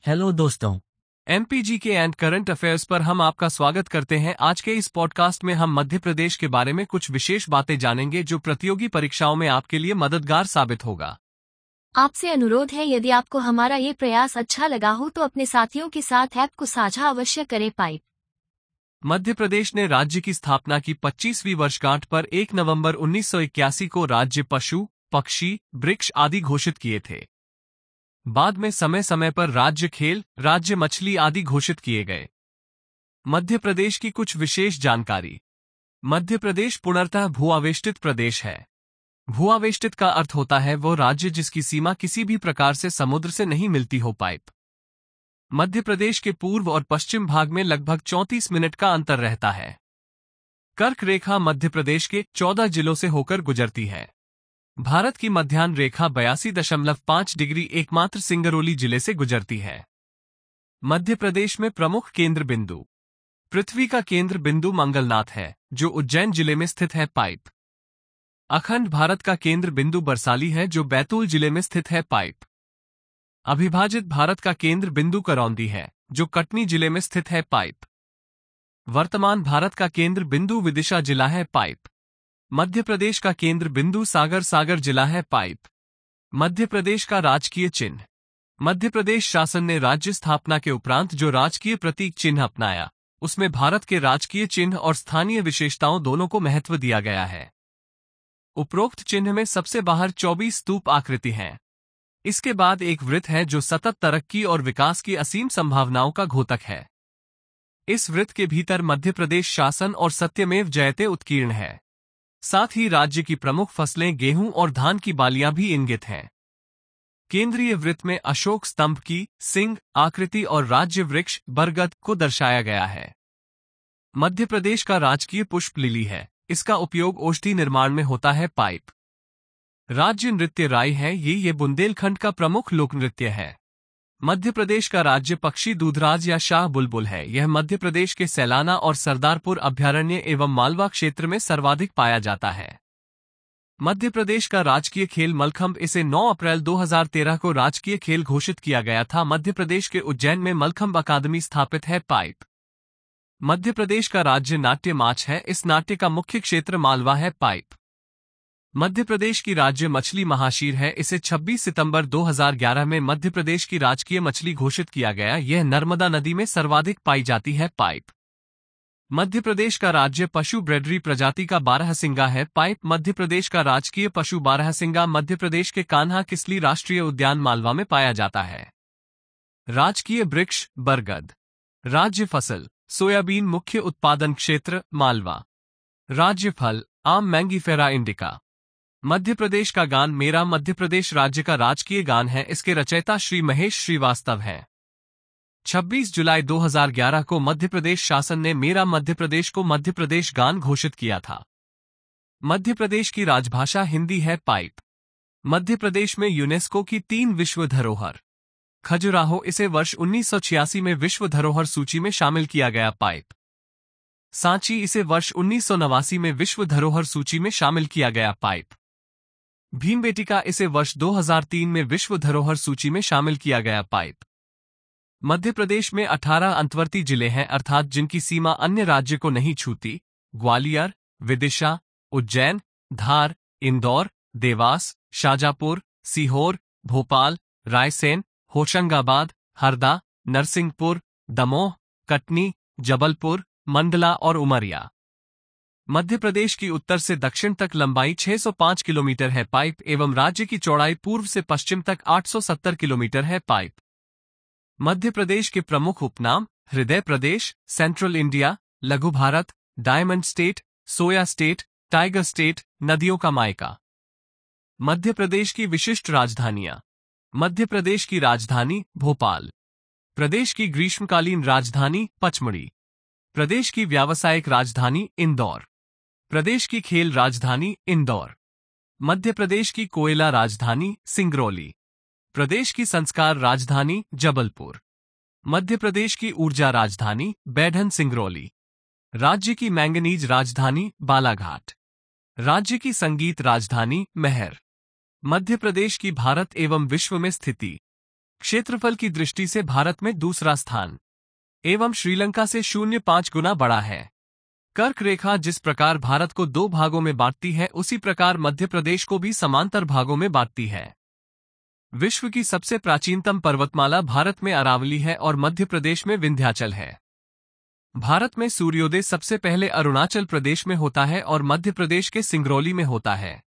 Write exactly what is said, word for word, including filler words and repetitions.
Hello दोस्तों। MPG के and current affairs पर हम आपका स्वागत करते हैं। आज के इस पॉडकास्ट में हम मध्य प्रदेश के बारे में कुछ विशेष बातें जानेंगे जो प्रतियोगी परीक्षाओं में आपके लिए मददगार साबित होगा। आपसे अनुरोध है, यदि आपको हमारा ये प्रयास अच्छा लगा हो तो अपने साथियों के साथ ऐप को साझा अवश्य करें। पाइप मध्य प्रदेश ने राज्य की स्थापना की पच्चीसवीं वर्षगांठ पर एक नवंबर उन्नीस सौ इक्यासी को राज्य पशु, पक्षी, वृक्ष आदि घोषित किए थे। बाद में समय समय पर राज्य खेल, राज्य मछली आदि घोषित किए गए। मध्य प्रदेश की कुछ विशेष जानकारी। मध्य प्रदेश पूर्णतः भू-आवेष्टित प्रदेश है। भू-आवेष्टित का अर्थ होता है वो राज्य जिसकी सीमा किसी भी प्रकार से समुद्र से नहीं मिलती हो। पाइप मध्य प्रदेश के पूर्व और पश्चिम भाग में लगभग चौंतीस मिनट का अंतर रहता है। कर्क रेखा मध्य प्रदेश के चौदह जिलों से होकर गुजरती है। भारत की मध्याह्न रेखा बयासी दशमलव पाँच डिग्री एकमात्र सिंगरौली जिले से गुजरती है। मध्य प्रदेश में प्रमुख केंद्र बिंदु। पृथ्वी का केंद्र बिंदु मंगलनाथ है, जो उज्जैन जिले में स्थित है। पाइप अखंड भारत का केंद्र बिंदु बरसाली है, जो बैतूल जिले में स्थित है। पाइप अविभाजित भारत का केंद्र बिंदु करौंदी है, जो कटनी जिले में स्थित है। पाइप वर्तमान भारत का केंद्र बिंदु विदिशा जिला है। पाइप मध्य प्रदेश का केंद्र बिंदु सागर सागर जिला है। पाइप मध्य प्रदेश का राजकीय चिन्ह। मध्य प्रदेश शासन ने राज्य स्थापना के उपरांत जो राजकीय प्रतीक चिन्ह अपनाया, उसमें भारत के राजकीय चिन्ह और स्थानीय विशेषताओं दोनों को महत्व दिया गया है। उपरोक्त चिन्ह में सबसे बाहर चौबीस स्तूप आकृति हैं। इसके बाद एक वृत्त है जो सतत तरक्की और विकास की असीम संभावनाओं का घोतक है। इस वृत्त के भीतर मध्य प्रदेश शासन और सत्यमेव जयते उत्कीर्ण है। साथ ही राज्य की प्रमुख फसलें गेहूं और धान की बालियां भी इंगित हैं। केंद्रीय वृत्त में अशोक स्तंभ की सिंह आकृति और राज्य वृक्ष बरगद को दर्शाया गया है। मध्य प्रदेश का राजकीय पुष्प लिली है। इसका उपयोग औषधि निर्माण में होता है। पाइप राज्य नृत्य राई है। ये ये बुंदेलखंड का प्रमुख लोक नृत्य है। मध्य प्रदेश का राज्य पक्षी दूधराज या शाह बुलबुल है। यह मध्य प्रदेश के सैलाना और सरदारपुर अभयारण्य एवं मालवा क्षेत्र में सर्वाधिक पाया जाता है। मध्य प्रदेश का राजकीय खेल मलखंभ। इसे नौ अप्रैल दो हज़ार तेरह को राजकीय खेल घोषित किया गया था। मध्य प्रदेश के उज्जैन में मलखंभ अकादमी स्थापित है। पाइप मध्य प्रदेश का राज्य नाट्य माछ है। इस नाट्य का मुख्य क्षेत्र मालवा है। पाइप मध्य प्रदेश की राज्य मछली महाशीर है। इसे छब्बीस सितंबर दो हज़ार ग्यारह में मध्य प्रदेश की राजकीय मछली घोषित किया गया। यह नर्मदा नदी में सर्वाधिक पाई जाती है। पाइप मध्य प्रदेश का राज्य पशु ब्रेडरी प्रजाति का बारहसिंगा है। पाइप मध्य प्रदेश का राजकीय पशु बारहसिंगा मध्य प्रदेश के कान्हा किसली राष्ट्रीय उद्यान मालवा में पाया जाता है। राजकीय वृक्ष बरगद। राज्य फसल सोयाबीन। मुख्य उत्पादन क्षेत्र मालवा। राज्य फल आम मैंगीफेरा इंडिका। मध्य प्रदेश का गान मेरा मध्य प्रदेश राज्य का राजकीय गान है। इसके रचयिता श्री महेश श्रीवास्तव हैं। छब्बीस जुलाई दो हज़ार ग्यारह को मध्य प्रदेश शासन ने मेरा मध्य प्रदेश को मध्य प्रदेश गान घोषित किया था। मध्य प्रदेश की राजभाषा हिंदी है। पाइप मध्य प्रदेश में यूनेस्को की तीन विश्व धरोहर। खजुराहो। इसे वर्ष उन्नीस सौ छियासी में विश्व धरोहर सूची में शामिल किया गया। पाइप सांची। इसे वर्ष उन्नीस सौ नवासी में विश्व धरोहर सूची में शामिल किया गया। पाइप भीमबेटका। इसे वर्ष दो हज़ार तीन में विश्व धरोहर सूची में शामिल किया गया। पाइप मध्य प्रदेश में अठारह अंतर्वर्ती जिले हैं, अर्थात जिनकी सीमा अन्य राज्य को नहीं छूती। ग्वालियर, विदिशा, उज्जैन, धार, इंदौर, देवास, शाजापुर, सीहोर, भोपाल, रायसेन, होशंगाबाद, हरदा, नरसिंहपुर, दमोह, कटनी, जबलपुर, मंडला और उमरिया। मध्य प्रदेश की उत्तर से दक्षिण तक लंबाई छह सौ पाँच किलोमीटर है। पाइप एवं राज्य की चौड़ाई पूर्व से पश्चिम तक आठ सौ सत्तर किलोमीटर है। पाइप मध्य प्रदेश के प्रमुख उपनाम हृदय प्रदेश, सेंट्रल इंडिया, लघु भारत, diamond state, soya state, tiger state, नदियों का मायका। मध्य प्रदेश की विशिष्ट राजधानियां। मध्य प्रदेश की राजधानी भोपाल। प्रदेश की ग्रीष्मकालीन राजधानी पचमढ़ी। प्रदेश की व्यावसायिक राजधानी इंदौर। प्रदेश की खेल राजधानी इंदौर। मध्य प्रदेश की कोयला राजधानी सिंगरौली। प्रदेश की संस्कार राजधानी जबलपुर। मध्य प्रदेश की ऊर्जा राजधानी बैढन सिंगरौली। राज्य की मैंगनीज राजधानी बालाघाट। राज्य की संगीत राजधानी महर। मध्य प्रदेश की भारत एवं विश्व में स्थिति। क्षेत्रफल की दृष्टि से भारत में दूसरा स्थान एवं श्रीलंका से शून्य पाँच गुना बड़ा है। कर्क रेखा जिस प्रकार भारत को दो भागों में बांटती है, उसी प्रकार मध्य प्रदेश को भी समांतर भागों में बांटती है। विश्व की सबसे प्राचीनतम पर्वतमाला भारत में अरावली है और मध्य प्रदेश में विंध्याचल है। भारत में सूर्योदय सबसे पहले अरुणाचल प्रदेश में होता है और मध्य प्रदेश के सिंगरौली में होता है।